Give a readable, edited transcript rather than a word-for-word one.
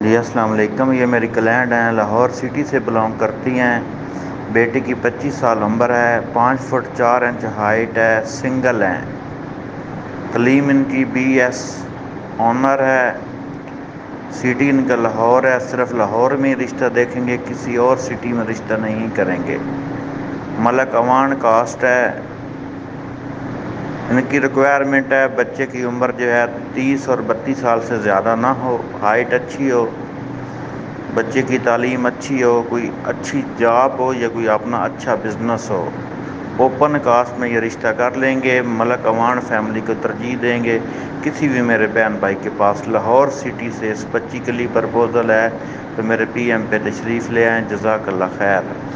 जी अस्सलाम वालेकुम। ये मेरी क्लाइंट हैं, लाहौर सिटी से बिलोंग करती हैं। बेटी की 25 साल उम्र है, 5 फुट 4 इंच हाइट है, सिंगल हैं। तलीम इनकी BS ऑनर है। सिटी इनका लाहौर है। सिर्फ लाहौर में ही रिश्ता देखेंगे, किसी और सिटी में रिश्ता नहीं करेंगे। मलक अवान कास्ट है। इनकी रिक्वायरमेंट है बच्चे की उम्र जो है 30 और 32 साल से ज़्यादा ना हो, हाइट अच्छी हो, बच्चे की तालीम अच्छी हो, कोई अच्छी जॉब हो या कोई अपना अच्छा बिजनेस हो। ओपन कास्ट में ये रिश्ता कर लेंगे। मलक अवान फैमिली को तरजीह देंगे। किसी भी मेरे बहन भाई के पास लाहौर सिटी से इस बच्ची के लिए प्रपोज़ल है तो मेरे PM पे तशरीफ़ ले आएँ। जज़ाकल्लाह खैर।